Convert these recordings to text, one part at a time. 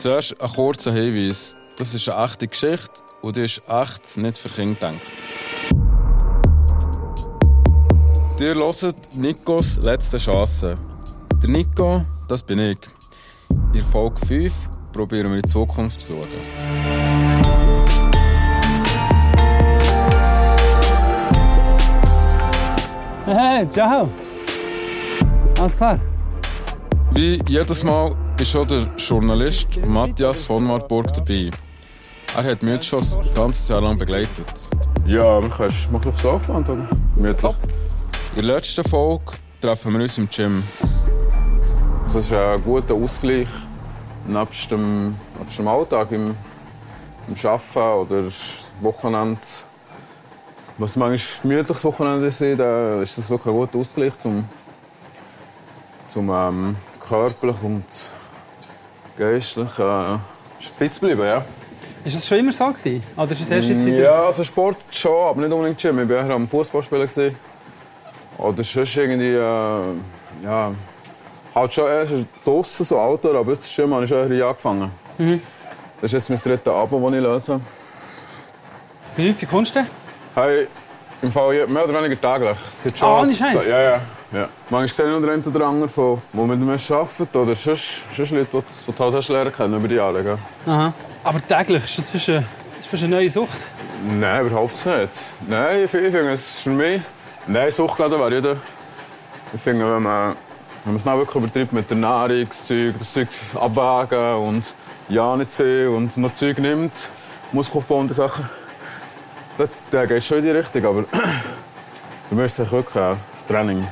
Zuerst ein kurzer Hinweis. Das ist eine echte Geschichte und die ist echt nicht für Kinder gedacht. Ihr hört Nikos letzte Chance. Der Nico, das bin ich. In Folge 5 probieren wir in die Zukunft zu schauen. Hey, ciao. Alles klar? Wie jedes Mal ist schon der Journalist Matthias von Wartburg dabei. Er hat mich jetzt schon ein ganzes Jahr lang begleitet. Ja, wir können mal aufs Sofa oder? Gemütlich. In der letzten Folge treffen wir uns im Gym. Das ist ein guter Ausgleich nebst dem Alltag im Arbeiten oder Wochenende. Was manchmal gemütliches Wochenende ist, dann ist das wirklich ein guter Ausgleich zum körperlich und geistlich fit zu bleiben. Ja. Ist das schon immer so gewesen? Oder ist es erst jetzt Ja, also Sport schon, aber nicht unbedingt Gym. Ich war eher am Fußballspielen. Oder sonst irgendwie, halt schon erst draussen, so Outdoor, aber jetzt schon habe ich schon hier angefangen. Mhm. Das ist jetzt mein dritter Abo, das ich löse. Wie häufig kommst du? Hey, im Fall mehr oder weniger täglich. Es gibt schon, ohne Scheiß? Ja. Manchmal sehe ich noch den einen oder anderen, die mit mir arbeiten oder sonst Leute, die du halt lernen können über die Jahre. Gell? Aha. Aber täglich, ist das für eine neue Sucht? Nein, überhaupt nicht. Nein, ich finde es für mich... Nein, Suchtladen wäre jeder. Ich finde, wenn man es nicht wirklich übertreibt mit der Ernährung, das Zeug abwägen und ja nicht sehen und noch Zeug nimmt, muskelaufbauende Sachen, dann geht es schon in die Richtung. Aber du müsstest wirklich das Training.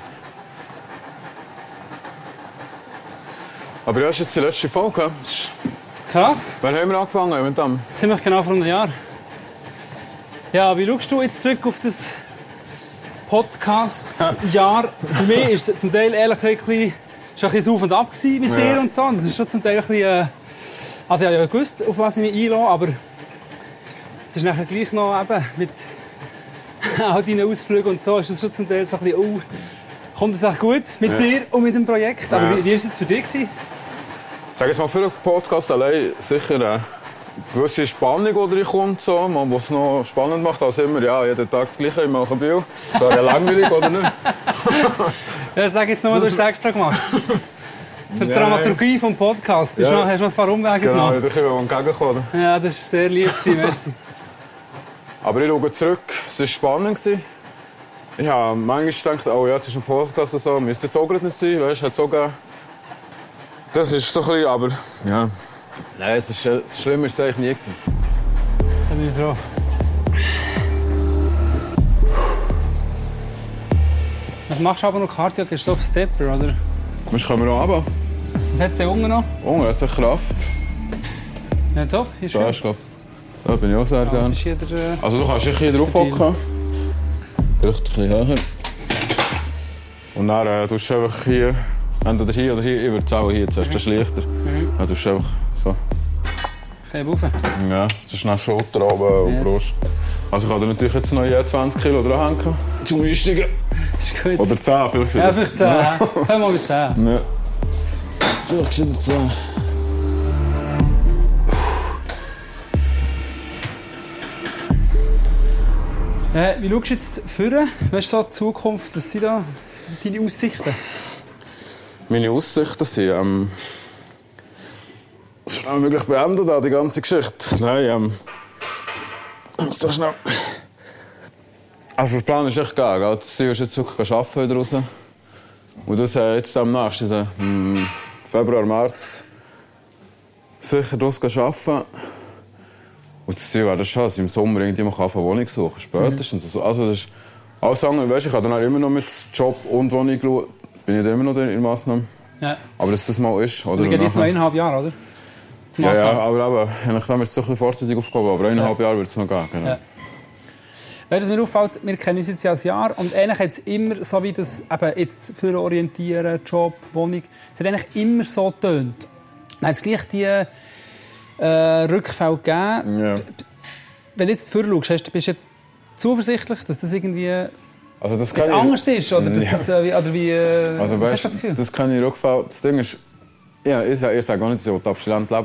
Aber ja, das ist jetzt die letzte Folge. Krass. Wann haben wir angefangen mit dem? Ziemlich genau vor einem Jahr. Ja, wie schaust du jetzt zurück auf das Podcast-Jahr? Für mich ist es zum Teil ehrlich gesagt ein bisschen auf und ab mit dir und so. Das ist schon zum Teil ein bisschen... Also ich habe ja gewusst, auf was ich mich einlasse, aber es ist nachher gleich noch eben mit all deinen Ausflügen und so, ist das schon zum Teil so ein bisschen, kommt es echt gut mit dir und mit dem Projekt. Aber wie war es für dich? Sag jetzt mal, für den Podcast allein sicher eine gewisse Spannung, die reinkommt, so, was es noch spannend macht, als immer, ja, jeden Tag das Gleiche, ich mache ein Bild. Das wäre ja langweilig, oder nicht? Ja, sag jetzt nur, du hast es extra gemacht. Für die Dramaturgie des Podcasts. Hast du noch ein paar Umwege genommen? Genau, ich will entgegenkommen. Ja, das war sehr lieb, merci. Aber ich schaue zurück, es war spannend. Ich habe manchmal gedacht, oh ja, jetzt ist ein Podcast oder so, müsste jetzt auch nicht sein, weißt, hat es auch gegeben. Das ist so ein bisschen, aber ja. Nein, es ist schlimmer, ist es eigentlich nie gewesen. Da bin ich froh. Was machst du aber noch Cardio? Gehst du auf Stepper, oder? Wir kommen noch runter. Was hat es denn unten noch? Oh, es hat Kraft. Ja, top. Hier ist Da ist, glaube ich. Da bin ich auch sehr gerne. Also du kannst dich hier drauf hocken. Vielleicht ein bisschen höher. Und dann tust du einfach hier, entweder hier oder hier, ich würde sagen hier zuerst, das ist leichter. Dann tust du einfach so. Kann ich rauf? Ja, das ist dann Schulter oben und Brust. Also ich kann dir natürlich jetzt noch 20 Kilo dranhängen zum Einsteigen. Ist gut. Oder 10 vielleicht. Ja, vielleicht 10. Fangen wir mit 10. Ja. Vielleicht sind es 10. Wie schaust du jetzt vorne? Weißt du, so die Zukunft, was sind da deine Aussichten? Meine Aussichten sind, so schnell wie möglich beenden, die ganze Geschichte. Nein, so schnell. Also der Plan ist echt geil. Das Ziel ist jetzt wirklich arbeiten wieder raus. Und das jetzt am nächsten Februar, März sicher draussen arbeiten. Und das Ziel wäre das schon, dass ich im Sommer irgendwie mal eine Wohnung suchen kann. Spätestens. Also das ist alles andere. Weißt, ich habe dann auch immer noch mit Job und Wohnung schauen. Bin ich da immer noch in der Massnahme. Ja. Aber dass das mal ist. Oder? Das geht jetzt noch 1,5 Jahre, oder? Ja, aber eben, ich habe jetzt so ein bisschen vorzeitig aufgehoben, aber 1,5 Jahre wird es noch gehen. Genau. Ja. Weißt du, was mir auffällt, wir kennen uns jetzt ja ein Jahr und eigentlich hat es immer, so wie das eben jetzt für Orientieren, Job, Wohnung, es hat eigentlich immer so getönt. Man hat es gleich die Rückfälle gegeben. Ja. Wenn du jetzt vorher schaust, bist du zuversichtlich, dass das irgendwie also das jetzt anders ist? Oder dass das, oder wie, also weißt, das kann ich Rückfall. Das Ding ist, ich sage gar nicht, dass ich abstinent leben.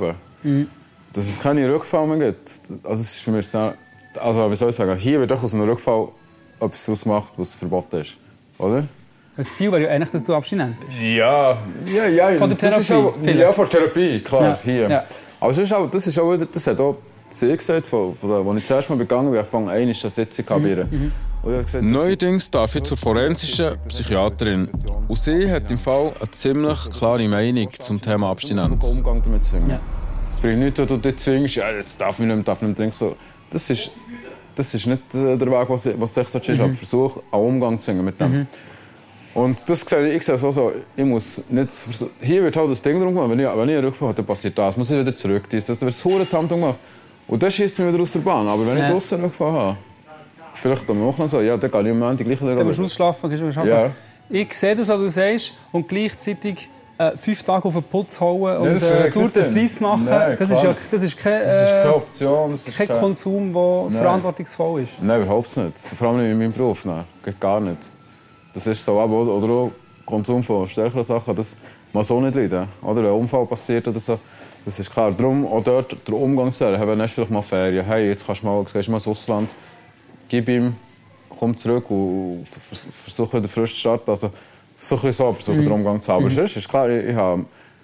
dass es keine Rückfall mehr gibt. Also, es ist für mich sehr, also wie soll ich sagen, hier wird auch aus einem Rückfall etwas ausgemacht, was verboten ist. Oder? Das Ziel wäre ja eigentlich, dass du abstinent bist. Ja. Von der das ist Therapie, auch, vielleicht. ja, von der Therapie, klar, Ja, hier. ja. Aber das hat auch sie gesagt, als ich zuerst mal begangen bin, angefangen, eine Sitzung kabieren. Neuerdings darf ich zur forensischen Psychiaterin. Und sie hat im Fall eine ziemlich klare Meinung zum Thema Abstinenz. Umgang damit zwingen. Ja. Es bringt nichts, wenn du dich zwingst, ja, jetzt darf ich nicht mehr trinken. So, das ist nicht der Weg, was dich so ist. Aber versuch, einen Umgang zu zwingen mit dem. Und das sehe ich sehe so, ich muss nicht hier wird halt das Ding drum gemacht, wenn ich einen Rückfall habe, dann passiert das, muss ich wieder zurück. Das wird so eine Handlung gemacht. Und das schießt mich wieder aus der Bahn. Aber wenn ich draußen Rückfall habe, vielleicht am Wochenende so, ja, dann gehe ich am Ende gleich wieder. Dann musst du ausschlafen, gehst du arbeiten. Ja. Ich sehe das, was du sagst, und gleichzeitig 5 Tage auf den Putz hauen und das ist durch den Swiss machen. Nein, das ist keine Option. Das ist kein Konsum, der verantwortungsvoll ist. Nein, überhaupt nicht. Vor allem nicht in meinem Beruf. Nein, geht gar nicht. Das ist so, oder auch Konsum von stärkeren Sachen, das muss auch nicht leiden. Oder ein Unfall passiert oder so, das ist klar. Darum auch dort der Umgangsstelle. Wenn du vielleicht mal Ferien, hey, jetzt gehst du mal ins Ausland, gib ihm, komm zurück und versuche wieder frisch zu starten. Also, so ein bisschen so versuche den Umgang zu haben. Aber sonst ist klar, ich habe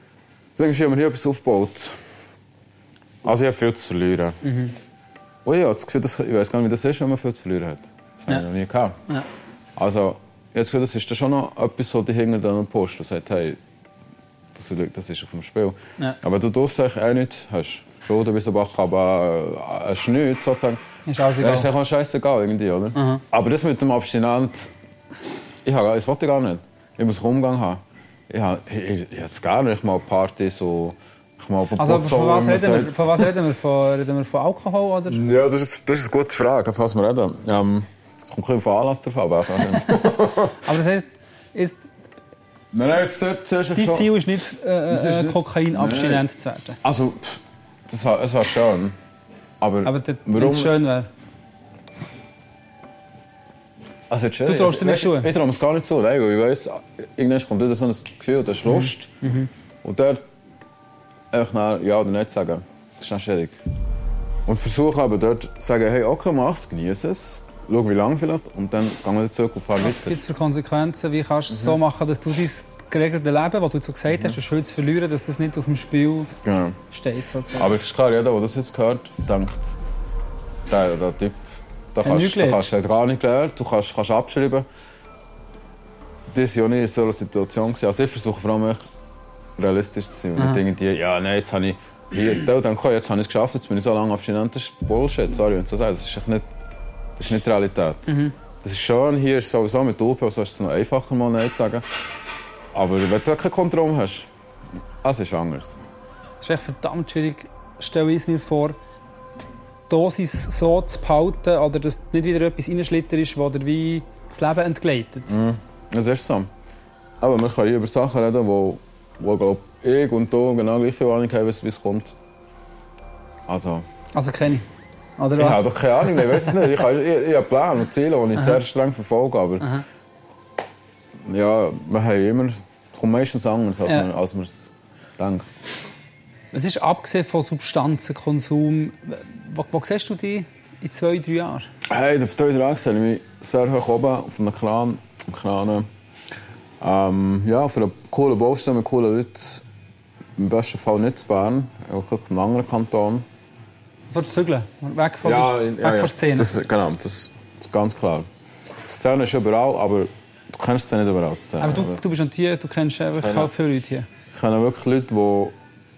mir hier etwas aufgebaut. Also ich habe viel zu verlieren. Und ich habe das Gefühl, ich weiß gar nicht, wie das ist, wenn man viel zu verlieren hat. Das habe ich noch nie gehabt. Ja. Also, jetzt das ist schon noch etwas, so die hinter dann Post und sagt, hey, das ist auf dem Spiel. Ja. Aber du eigentlich auch nicht hast. Schon, du bist aber hast nichts, sozusagen. Ist alles egal. Das ist auch scheißegal irgendwie, oder? Aber das mit dem Abstinent, das wollte ich gar nicht. Ich muss einen Umgang haben. Ich hätte gar nicht mal Party so. Also von was reden wir? Reden wir von Alkohol? Oder? Ja, das ist eine gute Frage, auf was wir reden. Es kommt ein bisschen von Anlass davon, aber auch nicht. Aber das heisst, Nein, jetzt dein Ziel ist nicht, Kokain-abstinent zu werden? Also, es war schön. Aber wenn es schön wäre? Also du traust dir nicht zu? Ich traue mir es gar nicht zu. Nein, ich weiss, irgendwann kommt wieder so ein Gefühl, das ist Lust. Und dort einfach ja oder nicht sagen, das ist nicht schwierig. Und versuche aber dort zu sagen, hey, okay, mach's, genieße es, schau wie lange vielleicht und dann gehen wir zurück und fahren weiter. Was gibt es für Konsequenzen? Wie kannst du es so machen, dass du dein geregelte Leben, das du so gesagt hast, du willst verlieren, dass das nicht auf dem Spiel steht? Sozusagen. Aber es ist klar, jeder, der das jetzt hört, denkt, der Typ, da kannst du gar nicht lernen, du kannst abschreiben. Das war ja nicht in so einer Situation. Also ich versuche vor allem realistisch zu sein. Nicht irgendwie, ja, nein, jetzt habe ich jetzt habe ich es geschafft, jetzt bin ich so lange abstinent. Das ist Bullshit, sorry, wenn ich so sage. Das ist nicht die Realität. Das ist schön, hier ist es sowieso mit UP, also ist es noch einfacher, mal Nein zu sagen. Aber wenn du keine Kontrolle hast, es ist anders. Das ist echt verdammt schwierig, stelle ich es mir vor, die Dosis so zu behalten, oder dass nicht wieder etwas reinschlittert ist, das dir wie das Leben entgleitet. Das ist so. Aber wir können hier über Sachen reden, wo glaub, ich und du genau gleich viel Ahnung haben, wie es kommt. Also keine. Oder was? Ich habe doch keine Ahnung, ich weiß es nicht. Ich habe Pläne und Ziele, die ich sehr streng verfolge. Aber ja, wir haben immer, es kommt meistens anders, als man es denkt. Es ist abgesehen von Substanzenkonsum, wo siehst du dich in 2-3 Jahren? Hey, auf 2-3 Jahren sehe ich mich sehr hoch oben auf einem Clan. Auf einer coolen Baustelle mit coolen Leuten. Im besten Fall nicht in Bern, auch in einem anderen Kanton. Sollst du zügeln? Weg von der Szene? Das ist ganz klar. Die Szene ist überall, aber du kennst sie nicht überall. Szene, aber du bist und hier, du kennst wirklich auch viele Leute hier. Ich kenne wirklich Leute,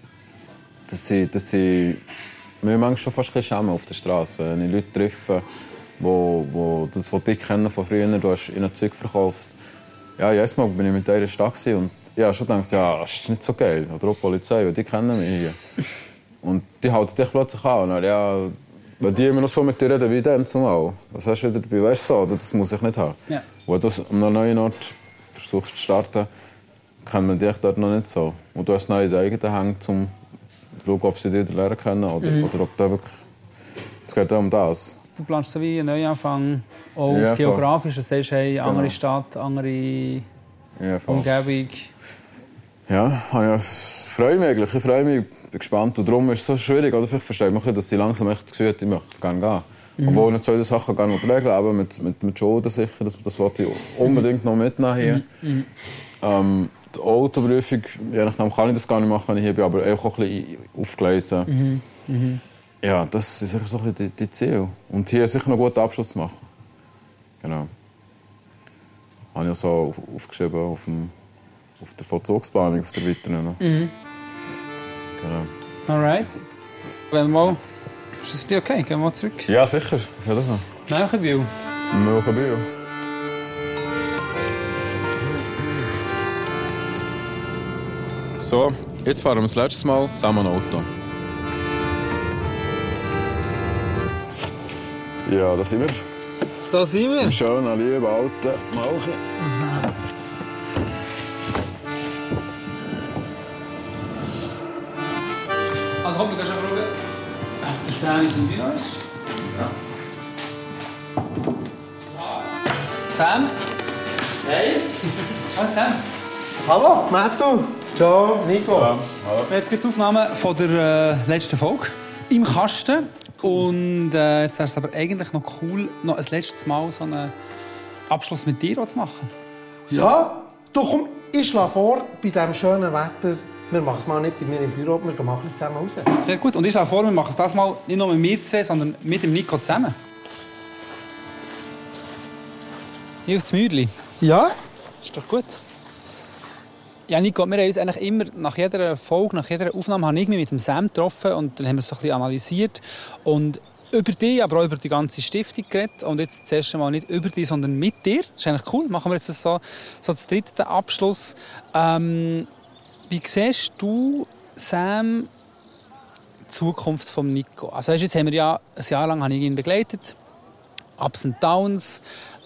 die mir manchmal schon fast schämen auf der Straße. Wenn ich Leute treffe, die dich kennen von früher, du hast ihnen Zeug verkauft. Ja, jedes Mal bin ich mit dieser Stadt und ich habe schon gedacht, ja, das ist nicht so geil. Oder auch die Polizei, die kennen mich hier. Und die halten dich plötzlich an. Und ja, wenn die immer noch so mit dir reden wie dann zumal, was hast du wieder dabei? Weißt du, so, das muss ich nicht haben. Ja. Wenn du an einem neuen Ort versuchst zu starten, kennt man dich dort noch nicht so. Und du hast noch in den eigenen Händen, um zu schauen, ob sie dich lernen können oder ob du wirklich... Es geht auch um das. Du planst so wie einen Neuanfang, auch geografisch. Du sagst, hey, andere Stadt, andere Umgebung. Ja, freue mich eigentlich. Ich freue mich, bin gespannt. Und darum ist es so schwierig. Oder vielleicht versteht man, dass sie langsam echt das Gefühl hat, ich möchte gerne gehen. Obwohl ich nicht solche Sachen gerne regeln, aber mit Schulden sicher, das wollte ich unbedingt noch mitnehmen hier. Die Autoprüfung, je nachdem kann ich das gar nicht machen, wenn ich hier bin, aber auch ein bisschen aufgelesen. Ja, das sind sicher so ein bisschen die Ziele. Und hier sicher noch einen guten Abschluss zu machen. Genau. Habe ich so aufgeschrieben auf der Vollzugsplanung, auf der weiteren. Genau. Alright. Wenn wir mal... Ist das dir okay? Gehen wir mal zurück? Ja, sicher. Auf jeden Fall. Melchenbühl. Melchenbühl. So, jetzt fahren wir das letzte Mal zusammen ein Auto. Ja, da sind wir. Da sind wir. Im schönen, lieben, alten Melchen. Also komm, du kannst aber schauen. Die Sam ist im Büro. Ja. Sam? Hey! Hallo Sam. Hallo, Mattu. Ciao, Nico. Hallo. Wir haben jetzt die Aufnahme von der letzten Folge im Kasten. Und jetzt wäre es aber eigentlich noch cool, noch ein letztes Mal so einen Abschluss mit dir zu machen. Ja, du komm, ich schlage vor, bei diesem schönen Wetter, wir machen es mal nicht bei mir im Büro, wir gehen mal ein bisschen zusammen raus. Sehr gut. Und ich schlage vor, wir machen es das mal nicht nur mit mir zwei, sondern mit dem Nico zusammen. Hier aufs Mäuerchen. Ja? Ist doch gut. Ja, Nico, wir haben uns eigentlich immer nach jeder Folge, nach jeder Aufnahme habe ich mich mit dem Sam getroffen und dann haben wir es so ein bisschen analysiert und über dich, aber auch über die ganze Stiftung geredet. Und jetzt zuerst einmal nicht über dich, sondern mit dir. Das ist eigentlich cool. Machen wir jetzt so als dritten Abschluss. Wie siehst du, Sam, die Zukunft von Nico? Also jetzt haben wir ja ein Jahr lang habe ich ihn begleitet. Ups und Downs.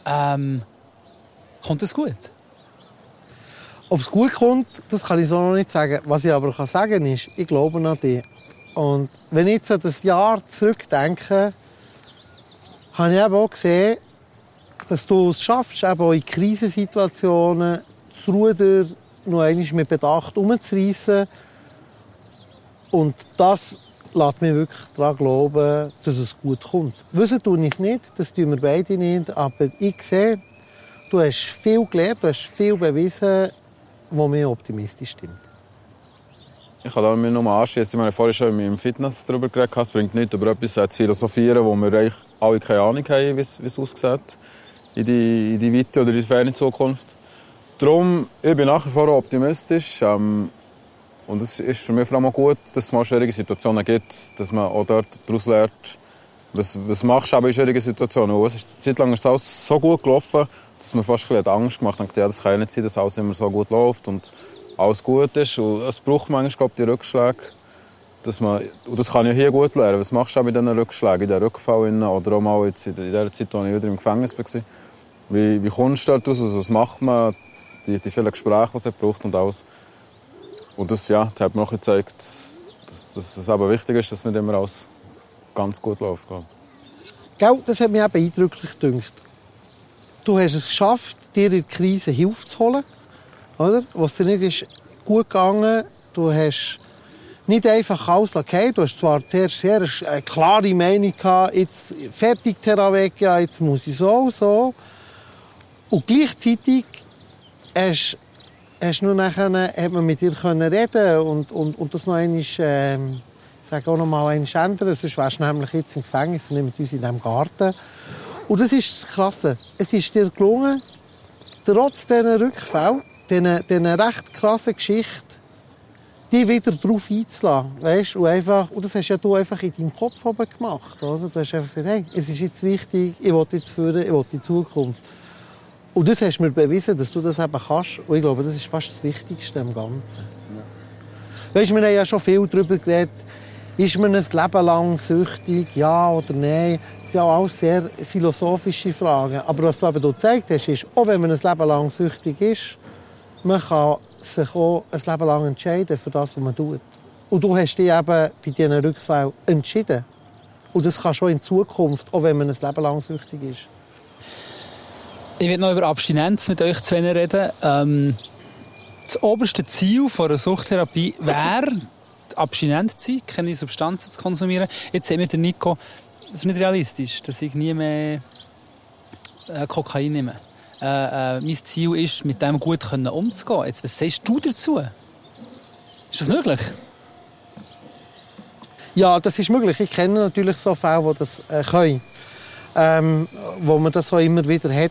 Kommt das gut? Ob es gut kommt, das kann ich so noch nicht sagen. Was ich aber sagen kann, ist, ich glaube an dich. Und wenn ich jetzt an das Jahr zurückdenke, habe ich eben auch gesehen, dass du es schaffst, eben auch in Krisensituationen das Ruder noch einmal mit Bedacht umzureissen. Und das lässt mich wirklich daran glauben, dass es gut kommt. Wissen tun ich es nicht, das tun wir beide nicht, aber ich sehe, du hast viel gelernt, du hast viel bewiesen, was mich optimistisch stimmt. Ich kann da mir nur anschließen. Ich meine, vorhin schon im Fitness darüber geredet. Es bringt nichts, über etwas zu philosophieren, wo wir eigentlich alle keine Ahnung haben, wie es aussieht. In die weite oder in die ferne Zukunft. Darum, ich bin nach wie vor optimistisch. Und es ist für mich vor allem auch gut, dass es mal schwierige Situationen gibt, dass man auch dort daraus lernt, was machst du aber in schwierigen Situationen. Eine Zeit lang ist alles so gut gelaufen, dass man fast ein bisschen Angst gemacht hat. Ja, das kann ja nicht sein, dass alles immer so gut läuft und alles gut ist. Und es braucht manchmal, glaube ich, die Rückschläge. Und das kann ich hier gut lernen. Was machst du auch mit diesen Rückschlägen, in diesen Rückfällen oder auch mal jetzt in der Zeit, als ich wieder im Gefängnis war? Wie kommst du dort raus? Was macht man? Die vielen Gespräche, die es braucht und alles. Und das hat mir auch gezeigt, dass es aber wichtig ist, dass nicht immer alles ganz gut läuft. Gell, das hat mich eben eindrücklich gedacht. Du hast es geschafft, dir in der Krise Hilfe zu holen. Oder? Was dir nicht ist gut gegangen. Du hast nicht einfach alles gelassen. Du hast zwar zuerst sehr eine klare Meinung gehabt, jetzt fertig Terawegia, jetzt muss ich so. Und gleichzeitig hat man mit dir reden und das noch einmal, sage auch noch mal ändern. Sonst wärst du nämlich jetzt im Gefängnis und nicht mit uns in diesem Garten. Und das ist das Krasse. Es ist dir gelungen, trotz dieser Rückfällen, dieser recht krassen Geschichte, dich wieder darauf einzulassen. Weißt? Und das hast ja du einfach in deinem Kopf gemacht. Oder? Du hast einfach gesagt, hey, es ist jetzt wichtig, ich will jetzt führen, ich will die Zukunft. Und das hast mir bewiesen, dass du das eben kannst. Und ich glaube, das ist fast das Wichtigste am Ganzen. Ja. Weißt, wir haben ja schon viel darüber geredet, ist man ein Leben lang süchtig, ja oder nein? Das sind ja alles sehr philosophische Fragen. Aber was du eben gezeigt hast, ist, auch wenn man ein Leben lang süchtig ist, man kann sich auch ein Leben lang entscheiden für das, was man tut. Und du hast dich eben bei diesen Rückfällen entschieden. Und das kann schon in Zukunft, auch wenn man ein Leben lang süchtig ist. Ich will noch über Abstinenz mit euch zwei reden. Das oberste Ziel einer Suchttherapie wäre, abstinent zu sein, keine Substanzen zu konsumieren. Jetzt sehen wir den Nico, das ist nicht realistisch, dass ich nie mehr Kokain nehme. Mein Ziel ist, mit dem gut umzugehen. Jetzt, was sagst du dazu? Ist das möglich? Ja, das ist möglich. Ich kenne natürlich so Fälle, die das können. Wo man das auch immer wieder hat.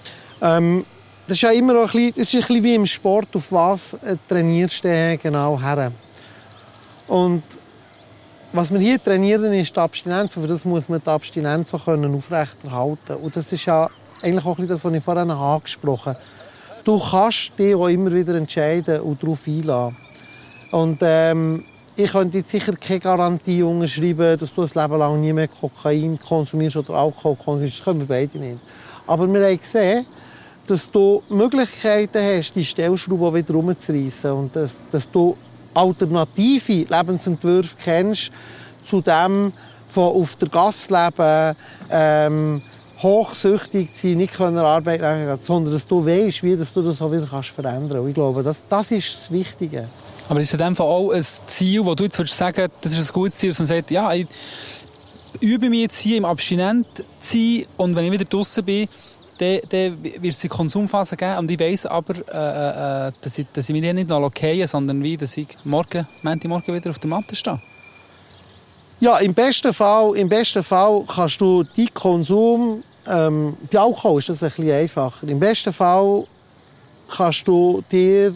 Das ist ja immer noch ein bisschen wie im Sport, auf was trainierst du genau her. Und was wir hier trainieren, ist die Abstinenz. Für das muss man die Abstinenz auch aufrechterhalten. Und das ist ja eigentlich auch das, was ich vorhin angesprochen habe. Du kannst dich auch immer wieder entscheiden und darauf einlassen. Und ich könnte jetzt sicher keine Garantie unterschreiben, dass du ein Leben lang nie mehr Kokain konsumierst oder Alkohol konsumierst. Das können wir beide nicht. Aber wir haben gesehen, dass du Möglichkeiten hast, die Stellschraube wieder herumzureissen. Und dass du alternative Lebensentwürfe kennst zu dem, von auf der Gasse leben, hochsüchtig sein, nicht Arbeit nachgehen, sondern dass du weißt, wie dass du das auch wieder verändern kannst. Und ich glaube, das ist das Wichtige. Aber ist in dem Fall auch ein Ziel, wo du jetzt sagen würdest, das ist ein gutes Ziel, dass man sagt, ja, ich übe mich jetzt hier im Abstinent zu sein und wenn ich wieder draussen bin, dann wird es die Konsumphase geben und ich weiss aber, dass ich mich nicht noch fallen lasse, sondern wie, dass ich Montagmorgen wieder auf der Matte stehe. Ja, im besten Fall kannst du deinen Konsum, bei Alkohol ist das ein bisschen einfacher. Im besten Fall kannst du dir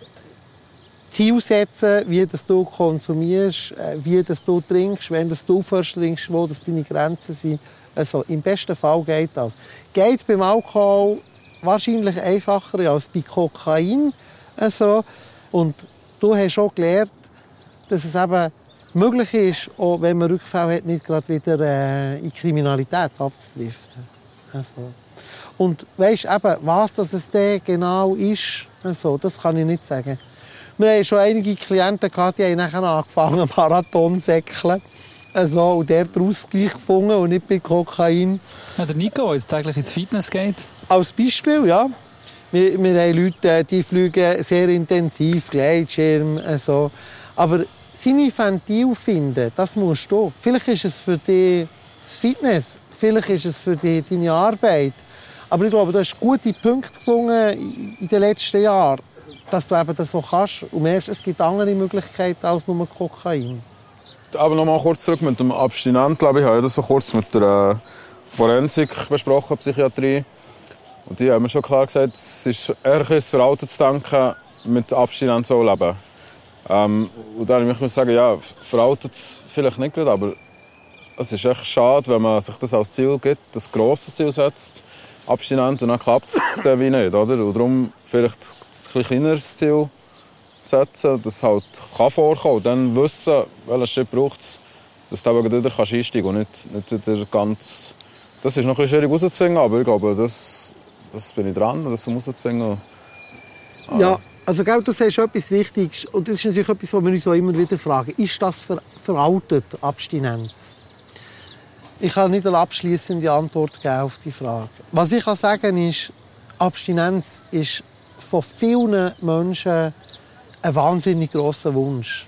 Ziel setzen, wie das du konsumierst, wie das du trinkst, wenn das du aufhörst trinkst, wo das deine Grenzen sind. Also, im besten Fall geht das. Geht beim Alkohol wahrscheinlich einfacher als bei Kokain. Also, und du hast auch gelernt, dass es eben möglich ist, auch wenn man Rückfälle hat, nicht gerade wieder in Kriminalität abzudriften. Also. Und weisst eben, was das es denn genau ist, also, das kann ich nicht sagen. Wir haben schon einige Klienten gehabt, die haben nachher angefangen, Marathon zu säckeln. Also, und der hat den Ausgleich gefunden und nicht bei Kokain. Ja, der Nico, der jetzt täglich ins Fitness geht. Als Beispiel, ja. Wir haben Leute, die fliegen sehr intensiv, Gleitschirm. Also. Aber seine Ventil finden, das musst du. Vielleicht ist es für dich das Fitness, vielleicht ist es für dich deine Arbeit. Aber ich glaube, du hast gute Punkte gefunden in den letzten Jahren, dass du eben das so kannst. Und merkst, es gibt andere Möglichkeiten als nur Kokain. Aber noch mal kurz zurück mit dem Abstinent. Ich habe das so kurz mit der Forensik besprochen, Psychiatrie. Und die haben mir schon klar gesagt, es ist eher ein veraltet zu denken, mit Abstinenz zu leben. Und dann muss ich sagen, ja, veraltet vielleicht nicht, aber es ist echt schade, wenn man sich das als Ziel gibt, das grosse Ziel setzt, Abstinent, und dann klappt es dann wie nicht, oder? Und darum vielleicht ein kleineres Ziel setzen, das halt kann vorkommen. Und dann wissen, welchen Schritt braucht es, dass du eben wieder einsteigen kannst und nicht wieder ganz... Das ist noch ein bisschen schwierig rauszuzwingen, aber ich glaube, das bin ich dran, das rauszuzwingen. Ja, also du sagst etwas Wichtiges, und das ist natürlich etwas, was wir uns auch immer wieder fragen. Ist das veraltet, Abstinenz? Ich kann nicht eine abschliessende Antwort geben auf die Frage. Was ich kann sagen ist, Abstinenz ist von vielen Menschen ein wahnsinnig grosser Wunsch,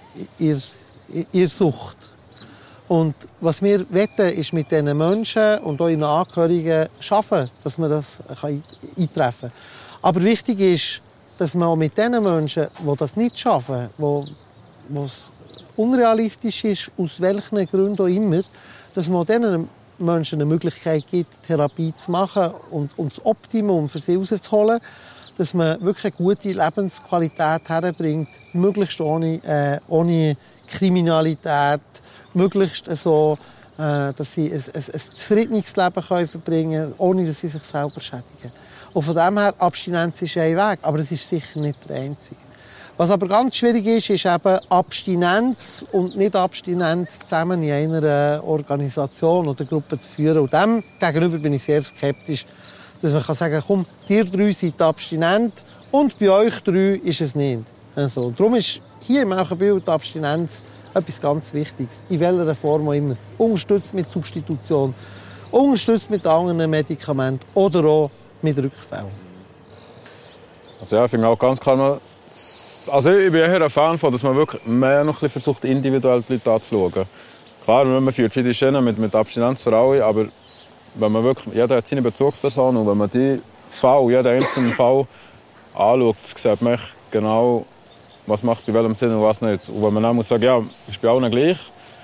ihre Sucht. Und was wir wollen, ist mit diesen Menschen und auch ihren Angehörigen schaffen, dass man das eintreffen kann. Aber wichtig ist, dass man auch mit den Menschen, die das nicht schaffen, wo es unrealistisch ist, aus welchen Gründen auch immer, dass man diesen Menschen eine Möglichkeit gibt, Therapie zu machen und das Optimum für sie herauszuholen, dass man wirklich eine gute Lebensqualität herbringt, möglichst ohne Kriminalität, möglichst so, dass sie ein zufriedenes Leben verbringen können, ohne dass sie sich selber schädigen. Und von dem her, Abstinenz ist ein Weg, aber es ist sicher nicht der einzige. Was aber ganz schwierig ist eben Abstinenz und Nicht-Abstinenz zusammen in einer Organisation oder Gruppe zu führen. Und dem gegenüber bin ich sehr skeptisch, dass man sagen kann, komm, ihr drei seid abstinent und bei euch drei ist es nicht. Also, darum ist hier im Auchenbild Abstinenz etwas ganz Wichtiges. In welcher Form auch immer. Unterstützt mit Substitution, unterstützt mit anderen Medikamenten oder auch mit Rückfällen. Also ja, ich finde auch ganz klar, das Also ich bin eher ein Fan von, dass man wirklich mehr noch ein bisschen versucht, individuell die Leute anzuschauen. Klar, man führt die Schiene mit Abstinenz für alle, aber wenn man wirklich, jeder hat seine Bezugsperson und wenn man jeden einzelnen Fall anschaut, sieht man genau, was macht bei welchem Sinn und was nicht. Und wenn man dann muss sagen, ja, ist bei allen gleich,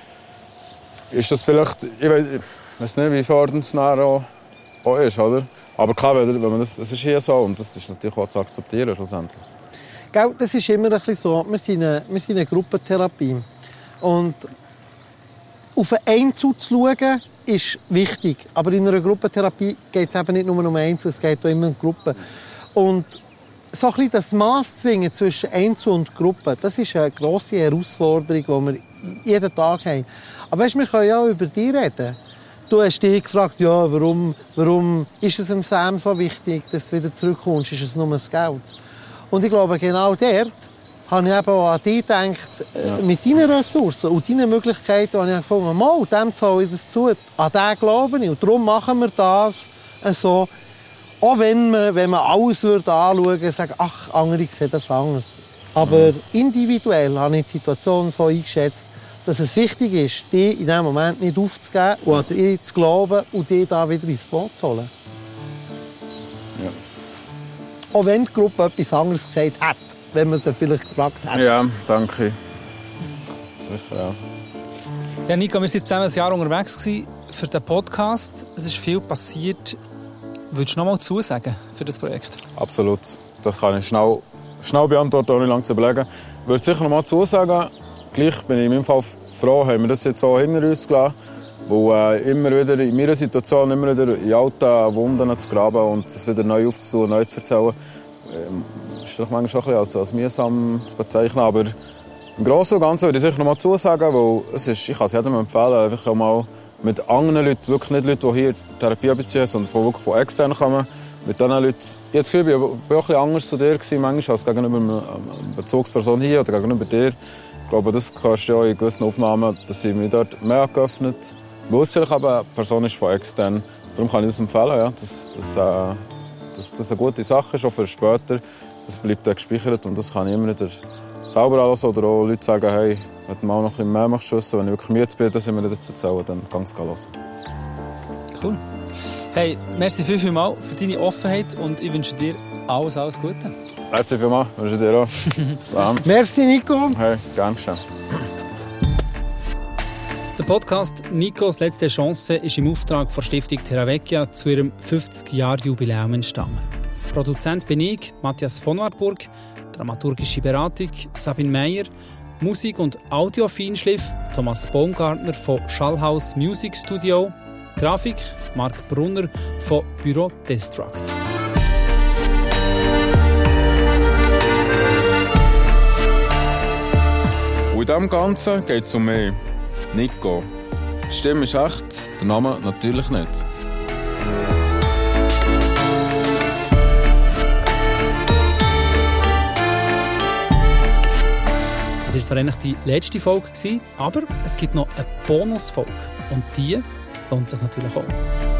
ist das vielleicht, ich weiß nicht, wie fordernd es auch ist, oder? Aber klar, wenn man das ist hier so und das ist natürlich auch zu akzeptieren schlussendlich. Gell, das ist immer ein bisschen so. Wir sind eine Gruppentherapie. Und auf einen Einzel zu schauen, ist wichtig. Aber in einer Gruppentherapie geht es eben nicht nur um Einzel, es geht auch immer um Gruppen. Und so ein bisschen das Maß zwingen zwischen Einzel und Gruppe, das ist eine grosse Herausforderung, die wir jeden Tag haben. Aber weißt, wir können ja auch über dich reden. Du hast dich gefragt, ja, warum ist es dem Sam so wichtig, dass du wieder zurückkommst? Ist es nur das Geld? Und ich glaube, genau dort habe ich eben auch an dich gedacht, mit deinen Ressourcen und deinen Möglichkeiten, habe ich gefunden, mal, dem zahle ich das zu. An den glaube ich. Und darum machen wir das so. Auch wenn man alles anschauen würde, sagen, ach, andere sehen das anders. Aber individuell habe ich die Situation so eingeschätzt, dass es wichtig ist, dich in diesem Moment nicht aufzugeben und an dich zu glauben und dich da wieder ins Boot zu holen. Ja. Auch wenn die Gruppe etwas anderes gesagt hat, wenn man sie vielleicht gefragt hat. Ja, danke. Sicher, ja. Ja, Nico, wir waren jetzt zusammen ein Jahr unterwegs für den Podcast. Es ist viel passiert. Würdest du noch mal zusagen für das Projekt? Absolut. Das kann ich schnell beantworten, ohne lange zu überlegen. Ich würde sicher noch mal zusagen. Gleich bin ich in meinem Fall froh, haben wir das jetzt so hinter uns gelassen. Weil immer wieder in meiner Situation immer wieder in alten Wunden zu graben und es wieder neu aufzutun, neu zu erzählen, ist vielleicht manchmal schon ein bisschen als mühsam zu bezeichnen. Aber im Großen und Ganzen würde ich sicher noch mal zusagen, weil ich kann es jedem empfehlen, einfach auch mal mit anderen Leuten, wirklich nicht Leute, die hier Therapie beziehen, sondern wirklich von extern kommen. Mit diesen Leuten, ich habe das Gefühl, ich war auch ein bisschen anders zu dir manchmal als gegenüber einer Bezugsperson hier oder gegenüber dir. Ich glaube, das hörst du auch in gewissen Aufnahmen, dass sie mich dort mehr geöffnet haben. Weil es vielleicht aber eine Person ist von extern. Darum kann ich das empfehlen, ja, dass das eine gute Sache ist, auch für später. Das bleibt dann gespeichert und das kann ich immer wieder selber alles oder auch Leute sagen, hey, wenn du mal noch ein bisschen mehr machst, wenn ich wirklich müde bin, dass ich mir dazu erzählen, dann ganz los. Cool. Hey, merci vielmals für deine Offenheit und ich wünsche dir alles Gute. Merci vielmals, wünsche dir auch. Merci, Nico. Hey, gerne geschehen. Der Podcast «Nikos letzte Chance» ist im Auftrag der Stiftung Terravecchia zu ihrem 50-Jahr-Jubiläum entstanden. Produzent bin ich, Matthias von Wartburg, dramaturgische Beratung Sabine Meyer, Musik- und Audio-Feinschliff Thomas Baumgartner von Schallhaus Music Studio, Grafik Marc Brunner von Büro Destruct. Und in diesem Ganzen geht es um mich. Nico. Die Stimme ist echt, der Name natürlich nicht. Das war zwar eigentlich die letzte Folge, aber es gibt noch eine Bonusfolge. Und die lohnt sich natürlich auch.